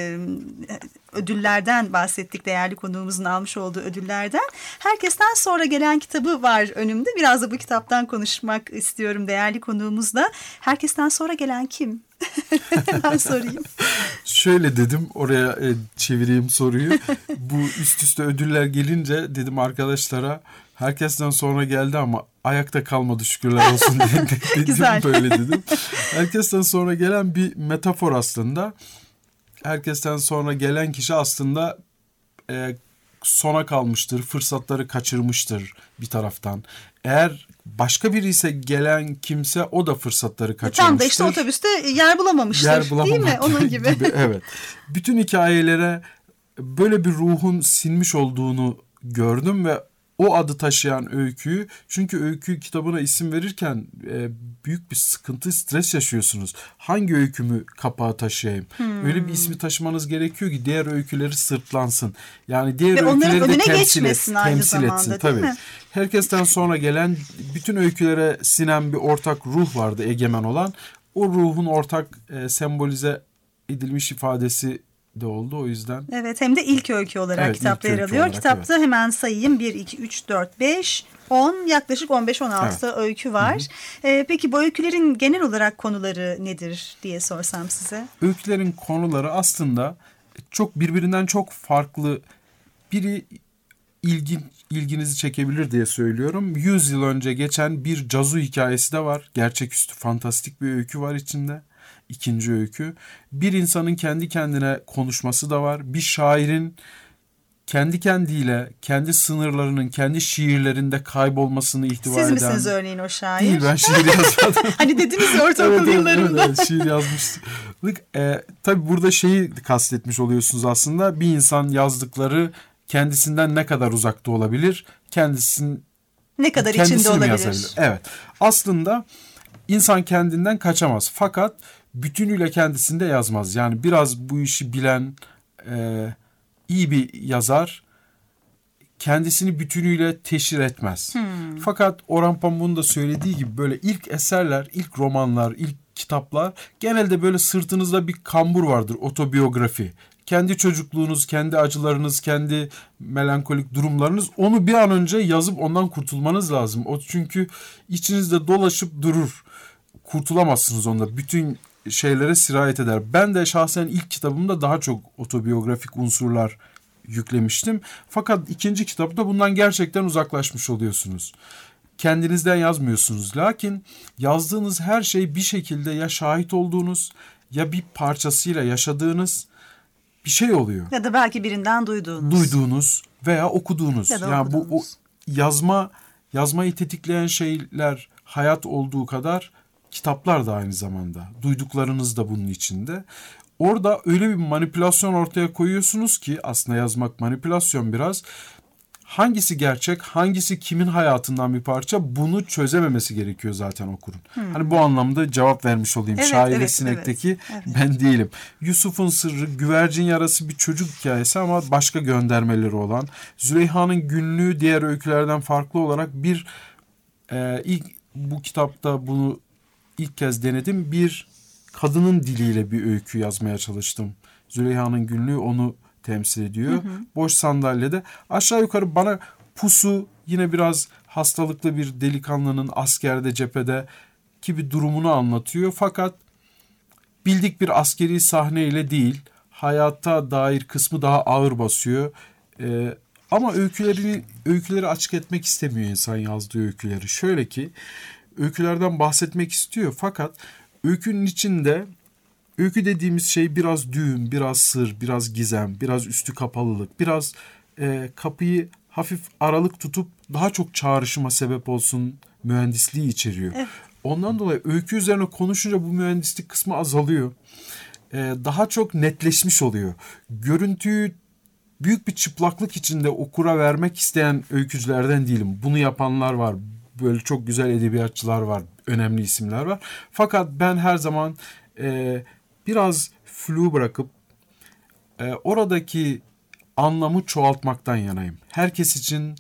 ödüllerden bahsettik. Değerli konuğumuzun almış olduğu ödüllerden. Herkesten sonra gelen kitabı var önümde. Biraz da bu kitaptan konuşmak istiyorum değerli konuğumuzla. Herkesten sonra gelen kim? Ben sorayım. Şöyle dedim, oraya çevireyim soruyu. Bu üst üste ödüller gelince dedim arkadaşlara, herkesten sonra geldi ama ayakta kalmadı şükürler olsun dedim. Güzel. Böyle dedim. Herkesten sonra gelen bir metafor aslında. Herkesten sonra gelen kişi aslında sona kalmıştır, fırsatları kaçırmıştır bir taraftan. Eğer başka biri ise gelen kimse, o da fırsatları kaçırmıştır. Tam da işte otobüste yer bulamamıştır, değil mi? Onun gibi. Evet. Bütün hikayelere böyle bir ruhun sinmiş olduğunu gördüm ve o adı taşıyan öyküyü, çünkü öykü kitabına isim verirken büyük bir sıkıntı, stres yaşıyorsunuz. Hangi öykümü kapağa taşıyayım? Öyle bir ismi taşımanız gerekiyor ki diğer öyküleri sırtlansın. Yani diğer ve öyküleri de temsil etsin. Tabii. Herkesten sonra gelen bütün öykülere sinen bir ortak ruh vardı, egemen olan. O ruhun ortak sembolize edilmiş ifadesi de oldu, o yüzden. Evet, hem de ilk öykü olarak evet, kitapta yer alıyor. Olarak, Kitapta evet. Hemen sayayım: 1, 2, 3, 4, 5, 10, yaklaşık 15-16 öykü var. Peki bu öykülerin genel olarak konuları nedir diye sorsam size? Öykülerin konuları aslında çok birbirinden çok farklı. Biri ilginizi çekebilir diye söylüyorum. 100 yıl önce geçen bir cazu hikayesi de var. Gerçeküstü, fantastik bir öykü var içinde. İkinci öykü. Bir insanın kendi kendine konuşması da var. Bir şairin kendi kendiyle, kendi sınırlarının, kendi şiirlerinde kaybolmasını ihtiva eden. Siz misiniz örneğin o şair? Değil, ben şiir yazmadım. Hani dediniz ya, ortaokul yıllarında. Evet, şiir yazmıştık. Tabii burada şeyi kastetmiş oluyorsunuz aslında. Bir insan yazdıkları kendisinden ne kadar uzakta olabilir? Kendisinin ne kadar içinde olabilir? Yazabilir? Evet. Aslında insan kendinden kaçamaz. Fakat bütünüyle kendisinde yazmaz. Yani biraz bu işi bilen iyi bir yazar kendisini bütünüyle teşhir etmez. Fakat Orhan Pamuk'un da söylediği gibi böyle ilk eserler, ilk romanlar, ilk kitaplar genelde böyle sırtınızda bir kambur vardır, otobiyografi. Kendi çocukluğunuz, kendi acılarınız, kendi melankolik durumlarınız, onu bir an önce yazıp ondan kurtulmanız lazım. O çünkü içinizde dolaşıp durur. Kurtulamazsınız ondan. Bütün şeylere sirayet eder. Ben de şahsen ilk kitabımda daha çok otobiyografik unsurlar yüklemiştim. Fakat ikinci kitapta bundan gerçekten uzaklaşmış oluyorsunuz. Kendinizden yazmıyorsunuz. Lakin yazdığınız her şey bir şekilde ya şahit olduğunuz ya bir parçasıyla yaşadığınız bir şey oluyor. Ya da belki birinden duyduğunuz. Duyduğunuz veya okuduğunuz. Ya da yani okuduğunuz. Bu yazmayı tetikleyen şeyler hayat olduğu kadar kitaplar da aynı zamanda. Duyduklarınız da bunun içinde. Orada öyle bir manipülasyon ortaya koyuyorsunuz ki aslında yazmak manipülasyon biraz. Hangisi gerçek, hangisi kimin hayatından bir parça, bunu çözememesi gerekiyor zaten okurun. Hani bu anlamda cevap vermiş olayım. Evet, Şair ve evet, Sinek'teki evet. ben değilim. Yusuf'un Sırrı, Güvercin Yarası bir çocuk hikayesi ama başka göndermeleri olan. Züleyha'nın Günlüğü diğer öykülerden farklı olarak ilk bu kitapta bunu ilk kez denedim. Bir kadının diliyle bir öykü yazmaya çalıştım. Züleyha'nın Günlüğü onu temsil ediyor. Boş sandalyede. Aşağı yukarı bana Pusu yine biraz hastalıklı bir delikanlının askerde, cephede ki bir durumunu anlatıyor. Fakat bildik bir askeri sahneyle değil, hayata dair kısmı daha ağır basıyor. Ama öyküleri açık etmek istemiyor insan yazdığı öyküleri. Şöyle ki öykülerden bahsetmek istiyor fakat öykünün içinde, öykü dediğimiz şey biraz düğüm, biraz sır, biraz gizem, biraz üstü kapalılık, biraz kapıyı hafif aralık tutup daha çok çağrışıma sebep olsun mühendisliği içeriyor. Evet. Ondan dolayı öykü üzerine konuşunca bu mühendislik kısmı azalıyor. Daha çok netleşmiş oluyor. Görüntüyü büyük bir çıplaklık içinde okura vermek isteyen öykücülerden değilim. Bunu yapanlar var. Böyle çok güzel edebiyatçılar var. Önemli isimler var. Fakat ben her zaman biraz flu bırakıp oradaki anlamı çoğaltmaktan yanayım. Herkes için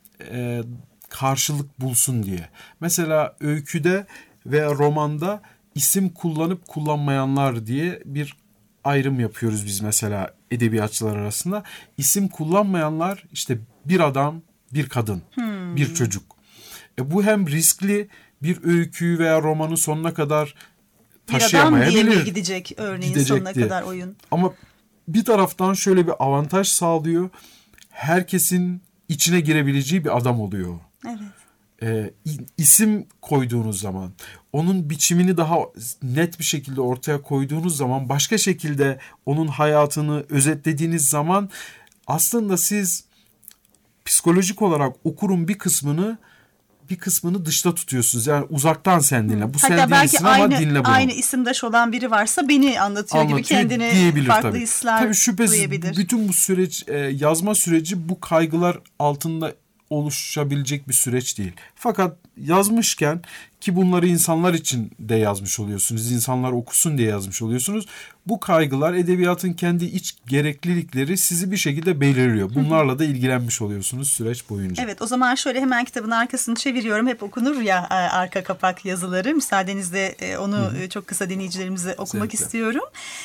karşılık bulsun diye. Mesela öyküde ve romanda isim kullanıp kullanmayanlar diye bir ayrım yapıyoruz biz mesela edebiyatçılar arasında. İsim kullanmayanlar işte bir adam, bir kadın, bir çocuk. Bu hem riskli, bir öyküyü veya romanı sonuna kadar taşıyamayabilir. Bir adam diye mi gidecek örneğin sonuna diye. kadar oyun? Ama bir taraftan şöyle bir avantaj sağlıyor. Herkesin içine girebileceği bir adam oluyor. Evet. İsim koyduğunuz zaman, onun biçimini daha net bir şekilde ortaya koyduğunuz zaman, başka şekilde onun hayatını özetlediğiniz zaman aslında siz psikolojik olarak okurun bir kısmını dışta tutuyorsunuz. Yani uzaktan sen dinle. Bu sen değilsin ama dinle bunu. Aynı isimdaş olan biri varsa beni anlatıyor gibi kendini farklı tabii. hisler tabii şüphesiz duyabilir. Bütün bu süreç, yazma süreci bu kaygılar altında oluşabilecek bir süreç değil. Fakat yazmışken, ki bunları insanlar için de yazmış oluyorsunuz, insanlar okusun diye yazmış oluyorsunuz. Bu kaygılar, edebiyatın kendi iç gereklilikleri sizi bir şekilde belirliyor. Bunlarla da ilgilenmiş oluyorsunuz süreç boyunca. Evet, o zaman şöyle hemen kitabın arkasını çeviriyorum. Hep okunur ya arka kapak yazıları. Müsaadenizle onu çok kısa dinleyicilerimize okumak istiyorum.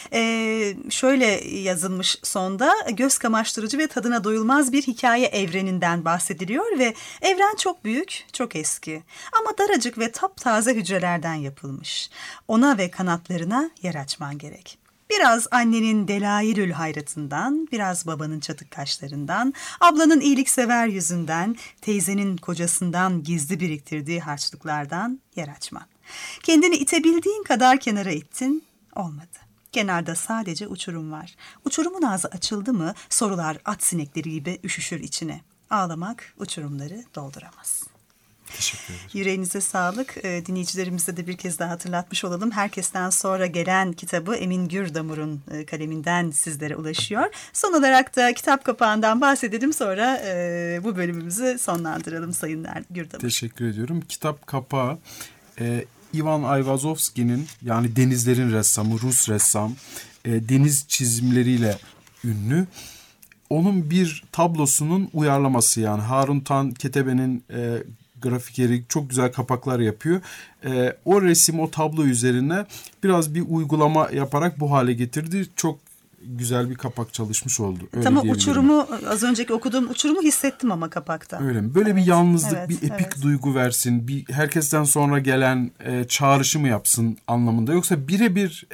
Şöyle yazılmış sonda: göz kamaştırıcı ve tadına doyulmaz bir hikaye evreninden bahsediliyor ve evren çok büyük, çok eski. Ama daracık ve taptaze hücrelerden yapılmış. Ona ve kanatlarına yer açman gerek. Biraz annenin delailül hayratından, biraz babanın çatık kaşlarından, ablanın iyiliksever yüzünden, teyzenin kocasından gizli biriktirdiği harçlıklardan yer açman. Kendini itebildiğin kadar kenara ittin, olmadı. Kenarda sadece uçurum var. Uçurumun ağzı açıldı mı sorular at sinekleri gibi üşüşür içine. Ağlamak uçurumları dolduramaz. Teşekkür ederim. Yüreğinize sağlık. Dinleyicilerimize de bir kez daha hatırlatmış olalım. Herkesten sonra gelen kitabı Emin Gürdamur'un kaleminden sizlere ulaşıyor. Son olarak da kitap kapağından bahsedelim, sonra bu bölümümüzü sonlandıralım Sayın Gürdamur. Teşekkür ediyorum. Kitap kapağı Ivan Ayvazovski'nin, yani denizlerin ressamı, Rus ressam, deniz çizimleriyle ünlü. Onun bir tablosunun uyarlaması, yani Harun Tan Ketebe'nin grafikeri çok güzel kapaklar yapıyor. O resim, o tablo üzerine biraz bir uygulama yaparak bu hale getirdi. Çok güzel bir kapak çalışmış oldu. Tamam, uçurumu, az önceki okuduğum uçurumu hissettim ama kapakta. Öyle mi? Böyle bir yalnızlık, bir epik duygu versin. Bir herkesten sonra gelen çağrışımı yapsın anlamında. Yoksa birebir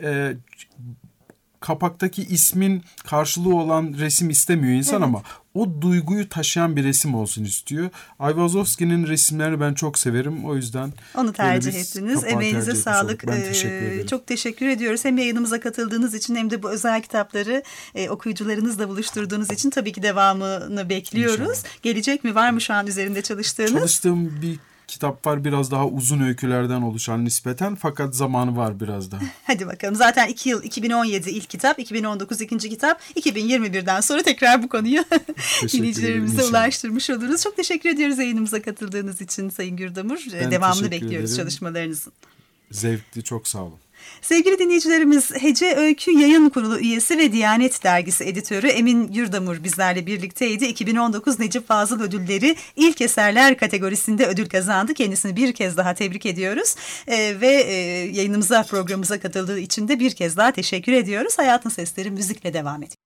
kapaktaki ismin karşılığı olan resim istemiyor insan, ama o duyguyu taşıyan bir resim olsun istiyor. Ayvazovski'nin resimlerini ben çok severim. O yüzden onu tercih ettiniz. Emeğinize sağlık. Ben teşekkür ederim. Çok teşekkür ediyoruz. Hem yayınımıza katıldığınız için hem de bu özel kitapları okuyucularınızla buluşturduğunuz için tabii ki devamını bekliyoruz. İnşallah. Gelecek mi? Var mı şu an üzerinde çalıştığınız? Çalıştığım bir kitap var, biraz daha uzun öykülerden oluşan nispeten, fakat zamanı var biraz daha. Hadi bakalım, zaten 2 yıl, 2017 ilk kitap, 2019 ikinci kitap, 2021'den sonra tekrar bu konuyu dinleyicilerimize ulaştırmış oluruz. Çok teşekkür ediyoruz yayınımıza katıldığınız için Sayın Gürdamur. Devamını bekliyoruz çalışmalarınızın. Zevkli, çok sağ olun. Sevgili dinleyicilerimiz, Hece Öykü Yayın Kurulu üyesi ve Diyanet Dergisi editörü Emin Gürdamur bizlerle birlikteydi. 2019 Necip Fazıl Ödülleri ilk eserler kategorisinde ödül kazandı. Kendisini bir kez daha tebrik ediyoruz. Ve yayınımıza, programımıza katıldığı için de bir kez daha teşekkür ediyoruz. Hayatın Sesleri müzikle devam ediyor.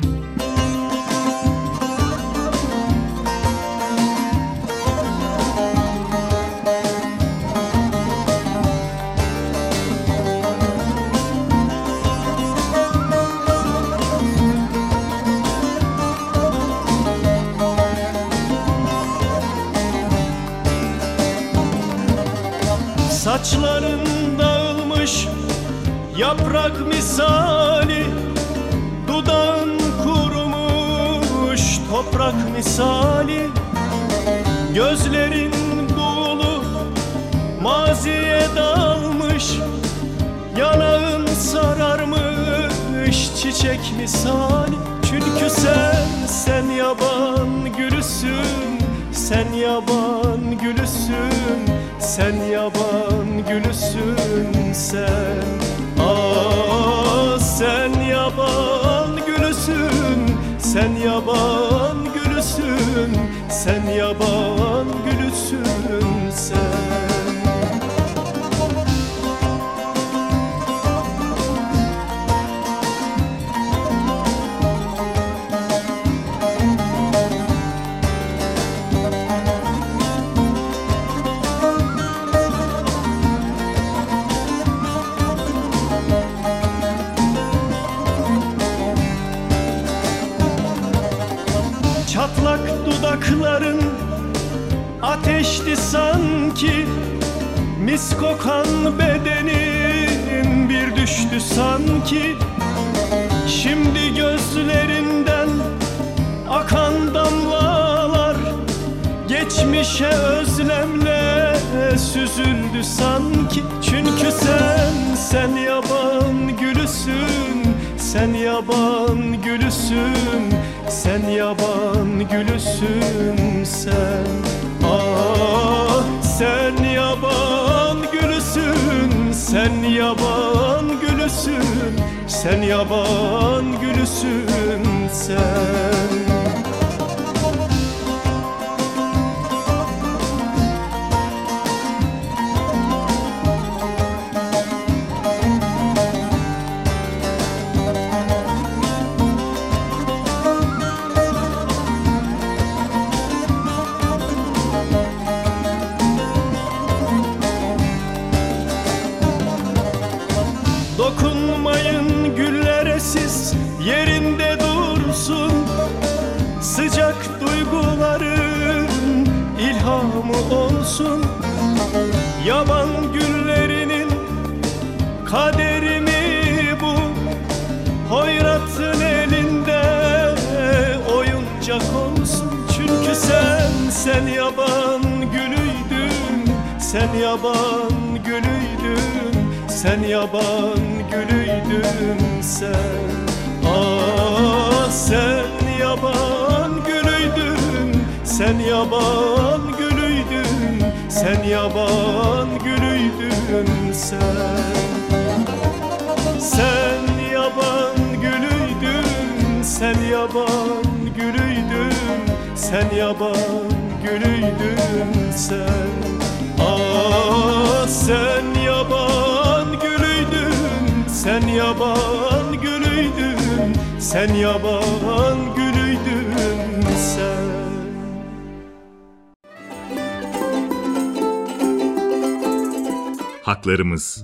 Saçların dağılmış yaprak misali, dudağın kurumuş toprak misali, gözlerin buğulu maziye dalmış, yanağın sararmış çiçek misali. Çünkü sen sen yaban gülüsün sen. Ah sen yaban gülüsün, sen yaban gülüsün, sen yaban gülüsün sen. Çatlak dudakların ateşti sanki, mis kokan bedenin bir düştü sanki. Şimdi gözlerinden akan damlalar geçmişe özlemle süzüldü sanki. Çünkü sen yaban gülüsün, sen yaban gülüsün, sen yaban gülüsün sen. Ah sen yaban gülüsün, sen yaban gülüsün, sen yaban gülüsün sen. Dokunmayın güllere siz, yerinde dursun. Sıcak duyguların ilhamı olsun. Yaban güllerinin kaderi mi bu? Hoyratın elinde oyuncak olsun. Çünkü sen yaban gülüydün, sen yaban gülüydün, sen yaban gülüydün sen. Ah sen yaban gülüydün, sen yaban gülüydün, sen yaban gülüydün sen. Sen yaban gülüydün, sen yaban gülüydün, sen yaban gülüydün sen. Ah sen yaban gülüydün, sen yaban gülüydün, sen yaban gülüydün sen. Haklarımız.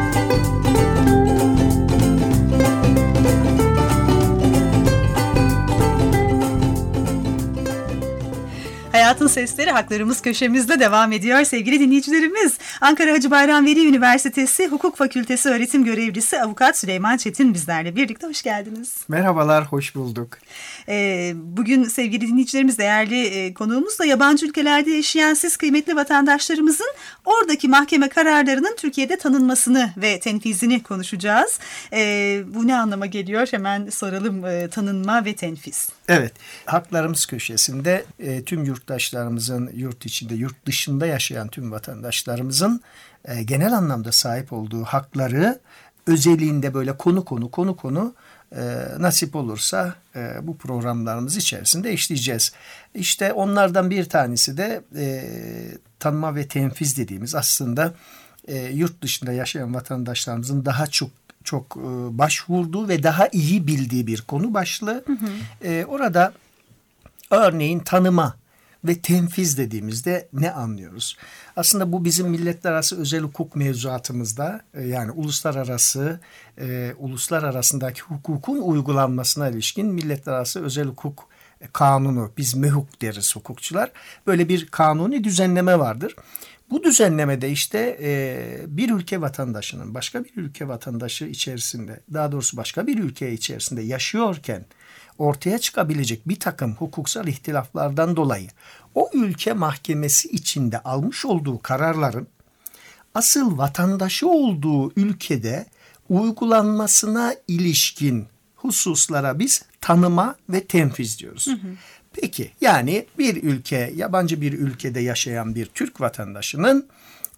Hayatın Sesleri Haklarımız köşemizde devam ediyor sevgili dinleyicilerimiz. Ankara Hacı Bayram Veli Üniversitesi Hukuk Fakültesi öğretim görevlisi Avukat Süleyman Çetin bizlerle birlikte. Hoş geldiniz. Merhabalar, hoş bulduk. Bugün sevgili dinleyicilerimiz, değerli konuğumuz da yabancı ülkelerde yaşayan siz kıymetli vatandaşlarımızın oradaki mahkeme kararlarının Türkiye'de tanınmasını ve tenfizini konuşacağız. Bu ne anlama geliyor? Hemen soralım, tanınma ve tenfiz. Evet, Haklarımız köşesinde tüm yurttaşlarımızın, yurt içinde, yurt dışında yaşayan tüm vatandaşlarımızın genel anlamda sahip olduğu hakları özelliğinde böyle konu nasip olursa bu programlarımız içerisinde işleyeceğiz. İşte onlardan bir tanesi de tanıma ve tenfiz dediğimiz, aslında yurt dışında yaşayan vatandaşlarımızın daha çok başvurduğu ve daha iyi bildiği bir konu başlığı. Orada örneğin tanıma ve tenfiz dediğimizde ne anlıyoruz? Aslında bu bizim milletler arası özel hukuk mevzuatımızda, yani uluslar arasındaki hukukun uygulanmasına ilişkin milletler arası özel hukuk kanunu, biz MEHUK deriz hukukçular, böyle bir kanuni düzenleme vardır. Bu düzenlemede işte bir ülke vatandaşının başka bir ülke vatandaşı içerisinde, daha doğrusu başka bir ülke içerisinde yaşıyorken ortaya çıkabilecek bir takım hukuksal ihtilaflardan dolayı o ülke mahkemesi içinde almış olduğu kararların asıl vatandaşı olduğu ülkede uygulanmasına ilişkin hususlara biz tanıma ve tenfiz diyoruz. Peki, yani bir ülke, yabancı bir ülkede yaşayan bir Türk vatandaşının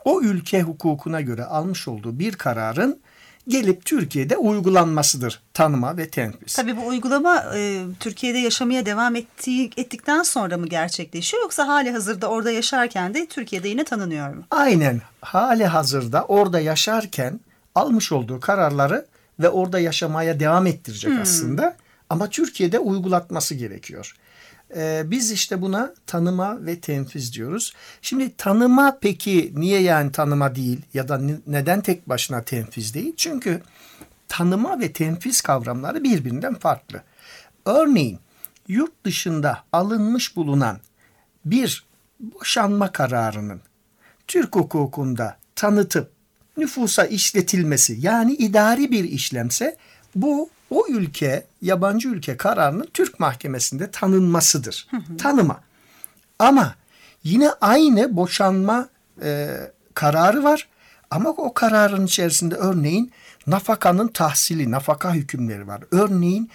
o ülke hukukuna göre almış olduğu bir kararın gelip Türkiye'de uygulanmasıdır tanıma ve tenfiz. Tabii bu uygulama Türkiye'de yaşamaya devam ettikten sonra mı gerçekleşiyor, yoksa hali hazırda orada yaşarken de Türkiye'de yine tanınıyor mu? Aynen, hali hazırda orada yaşarken almış olduğu kararları ve orada yaşamaya devam ettirecek aslında, ama Türkiye'de uygulatması gerekiyor. Biz işte buna tanıma ve tenfiz diyoruz. Şimdi tanıma, peki niye yani tanıma değil ya da neden tek başına tenfiz değil? Çünkü tanıma ve tenfiz kavramları birbirinden farklı. Örneğin yurt dışında alınmış bulunan bir boşanma kararının Türk hukukunda tanıtıp nüfusa işletilmesi, yani idari bir işlemse, bu o ülke, yabancı ülke kararının Türk mahkemesinde tanınmasıdır. Tanıma. Ama yine aynı boşanma kararı var. Ama o kararın içerisinde örneğin nafakanın tahsili, nafaka hükümleri var. Örneğin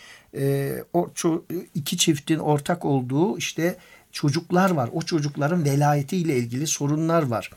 iki çiftin ortak olduğu işte çocuklar var. O çocukların velayetiyle ilgili sorunlar var.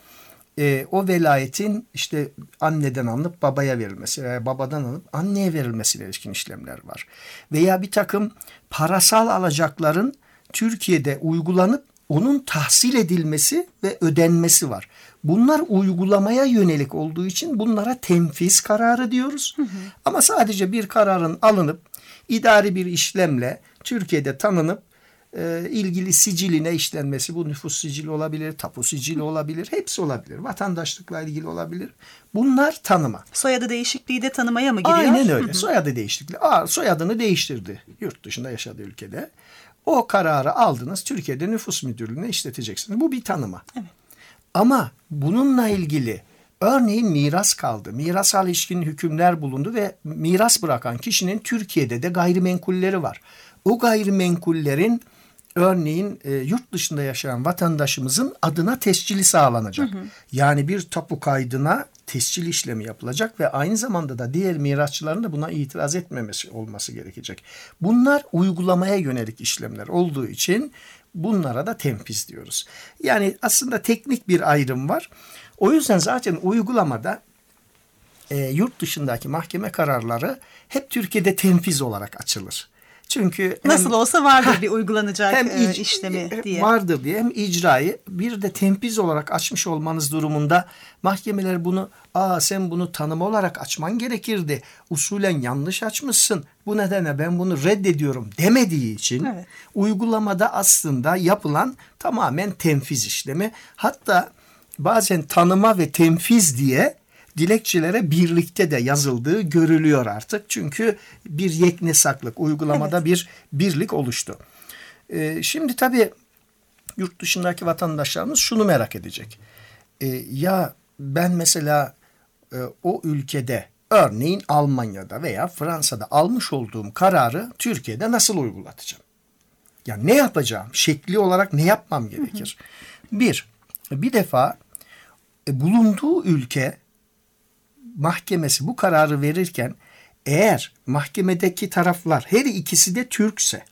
O velayetin işte anneden alınıp babaya verilmesi veya babadan alınıp anneye verilmesine ilişkin işlemler var. Veya bir takım parasal alacakların Türkiye'de uygulanıp onun tahsil edilmesi ve ödenmesi var. Bunlar uygulamaya yönelik olduğu için bunlara tenfiz kararı diyoruz. Ama sadece bir kararın alınıp idari bir işlemle Türkiye'de tanınıp ilgili siciline işlenmesi, bu nüfus sicili olabilir, tapu sicili olabilir, hepsi olabilir. Vatandaşlıkla ilgili olabilir. Bunlar tanıma. Soyadı değişikliği de tanımaya mı giriyor? Aynen öyle. Soyadı değişikliği. Soyadını değiştirdi yurt dışında yaşadığı ülkede. O kararı aldınız, Türkiye'de nüfus müdürlüğüne işleteceksiniz. Bu bir tanıma. Evet. Ama bununla ilgili örneğin miras kaldı. Mirasa ilişkin hükümler bulundu ve miras bırakan kişinin Türkiye'de de gayrimenkulleri var. O gayrimenkullerin örneğin yurt dışında yaşayan vatandaşımızın adına tescili sağlanacak. Yani bir tapu kaydına tescil işlemi yapılacak ve aynı zamanda da diğer mirasçıların da buna itiraz etmemesi olması gerekecek. Bunlar uygulamaya yönelik işlemler olduğu için bunlara da tenfiz diyoruz. Yani aslında teknik bir ayrım var. O yüzden zaten uygulamada yurt dışındaki mahkeme kararları hep Türkiye'de tenfiz olarak açılır. Çünkü nasıl olsa vardır bir uygulanacak işlemi diye. Vardır diye, hem icrayı bir de tenfiz olarak açmış olmanız durumunda mahkemeler bunu sen bunu tanıma olarak açman gerekirdi, usulen yanlış açmışsın, bu nedenle ben bunu reddediyorum demediği için uygulamada aslında yapılan tamamen tenfiz işlemi. Hatta bazen tanıma ve tenfiz diye dilekçelere birlikte de yazıldığı görülüyor artık. Çünkü bir yeknesaklık, uygulamada bir birlik oluştu. Şimdi tabii yurt dışındaki vatandaşlarımız şunu merak edecek. Ya ben mesela o ülkede, örneğin Almanya'da veya Fransa'da almış olduğum kararı Türkiye'de nasıl uygulatacağım? Ya ne yapacağım? Şekli olarak ne yapmam gerekir? Bir defa bulunduğu ülke mahkemesi bu kararı verirken, eğer mahkemedeki taraflar her ikisi de Türkse,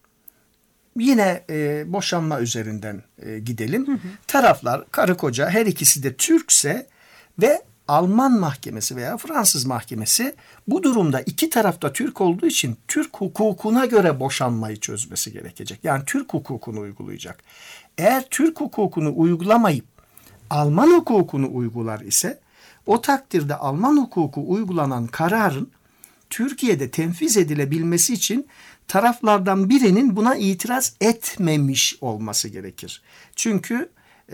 yine boşanma üzerinden gidelim. Taraflar karı koca her ikisi de Türkse ve Alman mahkemesi veya Fransız mahkemesi bu durumda iki tarafta Türk olduğu için Türk hukukuna göre boşanmayı çözmesi gerekecek. Yani Türk hukukunu uygulayacak. Eğer Türk hukukunu uygulamayıp Alman hukukunu uygular ise, o takdirde Alman hukuku uygulanan kararın Türkiye'de tenfiz edilebilmesi için taraflardan birinin buna itiraz etmemiş olması gerekir. Çünkü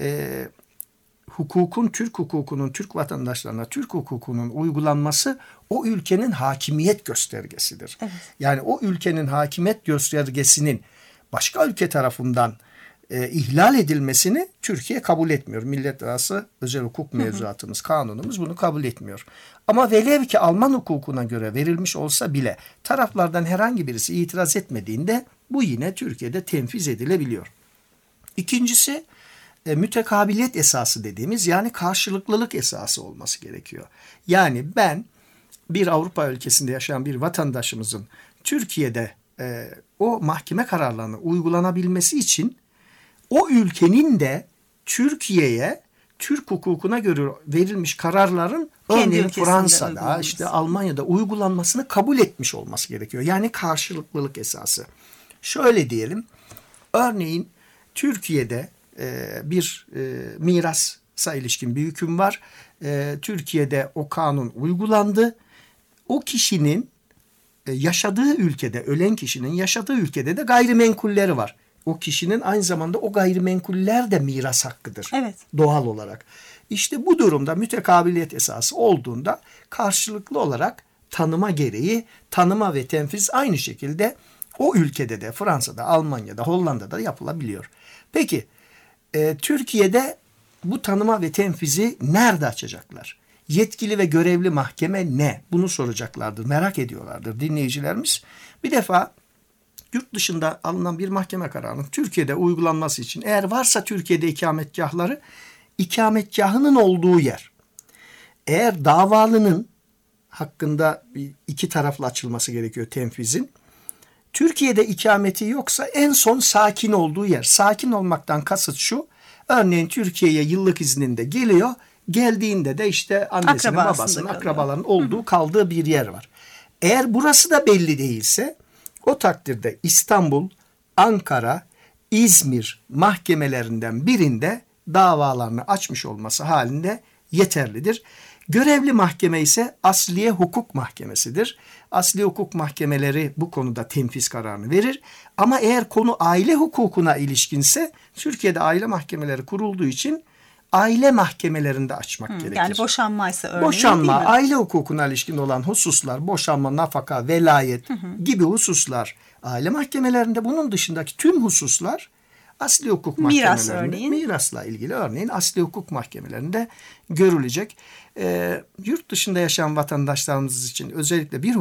Türk hukukunun Türk vatandaşlarına Türk hukukunun uygulanması o ülkenin hakimiyet göstergesidir. Evet. Yani o ülkenin hakimiyet göstergesinin başka ülke tarafından ihlal edilmesini Türkiye kabul etmiyor. Millet arası özel hukuk mevzuatımız, kanunumuz bunu kabul etmiyor. Ama velev ki Alman hukukuna göre verilmiş olsa bile taraflardan herhangi birisi itiraz etmediğinde bu yine Türkiye'de tenfiz edilebiliyor. İkincisi mütekabiliyet esası dediğimiz, yani karşılıklılık esası olması gerekiyor. Yani ben bir Avrupa ülkesinde yaşayan bir vatandaşımızın Türkiye'de o mahkeme kararlarının uygulanabilmesi için o ülkenin de Türkiye'ye Türk hukukuna göre verilmiş kararların Kendi örneğin ülkesinde Fransa'da, uygulanması. işte Almanya'da uygulanmasını kabul etmiş olması gerekiyor. Yani karşılıklılık esası. Şöyle diyelim, örneğin Türkiye'de bir mirasa ilişkin bir hüküm var. Türkiye'de o kanun uygulandı. O kişinin yaşadığı ülkede, ölen kişinin yaşadığı ülkede de gayrimenkulleri var. O kişinin aynı zamanda o gayrimenkuller de miras hakkıdır. Evet. Doğal olarak. İşte bu durumda mütekabiliyet esası olduğunda karşılıklı olarak tanıma gereği, tanıma ve tenfiz aynı şekilde o ülkede de, Fransa'da, Almanya'da, Hollanda'da yapılabiliyor. Peki Türkiye'de bu tanıma ve tenfizi nerede açacaklar? Yetkili ve görevli mahkeme ne? Bunu soracaklardır, merak ediyorlardır dinleyicilerimiz. Bir defa yurt dışında alınan bir mahkeme kararının Türkiye'de uygulanması için eğer varsa Türkiye'de ikametgahları, ikametgahının olduğu yer. Eğer davalının hakkında iki taraflı açılması gerekiyor tenfizin. Türkiye'de ikameti yoksa en son sakin olduğu yer. Sakin olmaktan kasıt şu. Örneğin Türkiye'ye yıllık izninde geliyor. Geldiğinde de işte annesinin, babasının, akrabaların olduğu, kaldığı bir yer var. Eğer burası da belli değilse o takdirde İstanbul, Ankara, İzmir mahkemelerinden birinde davalarını açmış olması halinde yeterlidir. Görevli mahkeme ise Asliye Hukuk Mahkemesi'dir. Asliye hukuk mahkemeleri bu konuda tenfiz kararını verir. Ama eğer konu aile hukukuna ilişkinse Türkiye'de aile mahkemeleri kurulduğu için aile mahkemelerinde açmak gerekir. Yani boşanmaysa örneğin, boşanma, değil mi? aile hukukuna ilişkin olan hususlar, boşanma, nafaka, velayet gibi hususlar aile mahkemelerinde, bunun dışındaki tüm hususlar asli hukuk mahkemelerinde, mirasla ilgili örneğin asli hukuk mahkemelerinde görülecek. Yurt dışında yaşayan vatandaşlarımız için özellikle bir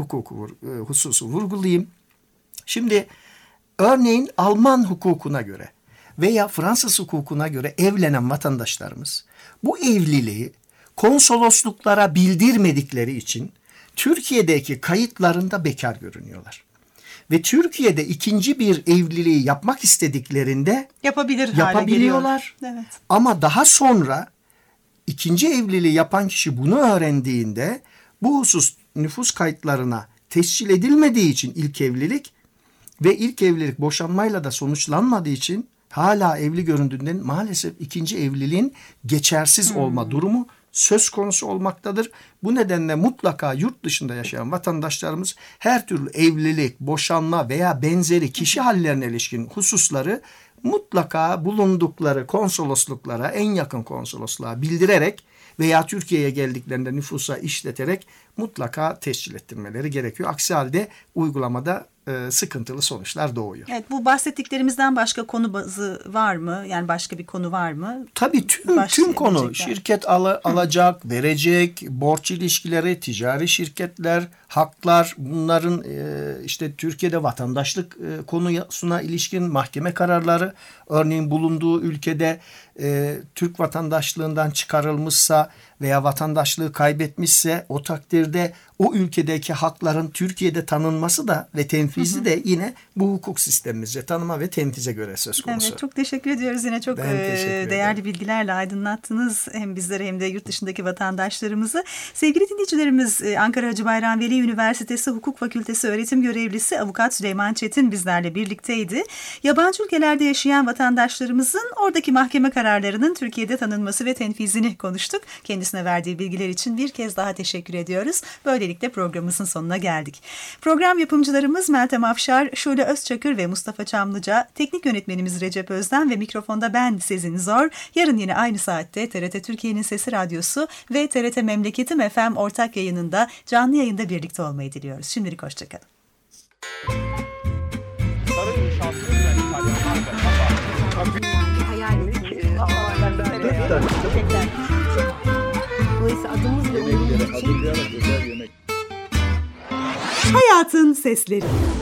hususu vurgulayayım. Şimdi örneğin Alman hukukuna göre veya Fransız hukukuna göre evlenen vatandaşlarımız bu evliliği konsolosluklara bildirmedikleri için Türkiye'deki kayıtlarında bekar görünüyorlar. Ve Türkiye'de ikinci bir evliliği yapmak istediklerinde yapabiliyorlar. Evet. Ama daha sonra ikinci evliliği yapan kişi bunu öğrendiğinde bu husus nüfus kayıtlarına tescil edilmediği için ilk evlilik ve ilk evlilik boşanmayla da sonuçlanmadığı için hala evli göründüğünden maalesef ikinci evliliğin geçersiz olma durumu söz konusu olmaktadır. Bu nedenle mutlaka yurt dışında yaşayan vatandaşlarımız her türlü evlilik, boşanma veya benzeri kişi hallerine ilişkin hususları mutlaka bulundukları konsolosluklara, en yakın konsolosluğa bildirerek veya Türkiye'ye geldiklerinde nüfusa işleterek mutlaka tescil ettirmeleri gerekiyor. Aksi halde uygulamada sıkıntılı sonuçlar doğuyor. Evet, bu bahsettiklerimizden başka konu bazı var mı? Yani başka bir konu var mı? Tabii tüm konu şirket alacak, verecek, borç ilişkileri, ticari şirketler, haklar, bunların işte Türkiye'de vatandaşlık konusuna ilişkin mahkeme kararları, örneğin bulunduğu ülkede Türk vatandaşlığından çıkarılmışsa veya vatandaşlığı kaybetmişse o takdirde o ülkedeki hakların Türkiye'de tanınması da ve tenfizi de yine bu hukuk sistemimizce tanıma ve tenfize göre söz konusu. Evet, çok teşekkür ediyoruz. Yine çok değerli bilgilerle aydınlattınız hem bizleri hem de yurt dışındaki vatandaşlarımızı. Sevgili dinleyicilerimiz, Ankara Hacı Bayram Veli Üniversitesi Hukuk Fakültesi öğretim görevlisi Avukat Süleyman Çetin bizlerle birlikteydi. Yabancı ülkelerde yaşayan vatandaşlarımızın oradaki mahkeme kararlarının Türkiye'de tanınması ve tenfizini konuştuk. Kendisine verdiği bilgiler için bir kez daha teşekkür ediyoruz. Böylelikle programımızın sonuna geldik. Program yapımcılarımız Meltem Afşar, Şule Özçakır ve Mustafa Çamlıca, teknik yönetmenimiz Recep Özden ve mikrofonda ben Sezin Zor. Yarın yine aynı saatte TRT Türkiye'nin Sesi Radyosu ve TRT Memleketim FM ortak yayınında canlı yayında birlikte olmayı diliyoruz. Şimdilik hoşçakalın. Dolayısıyla adımız ve Yemeklere hazırlayarak özel yemek. Hayatın Sesleri.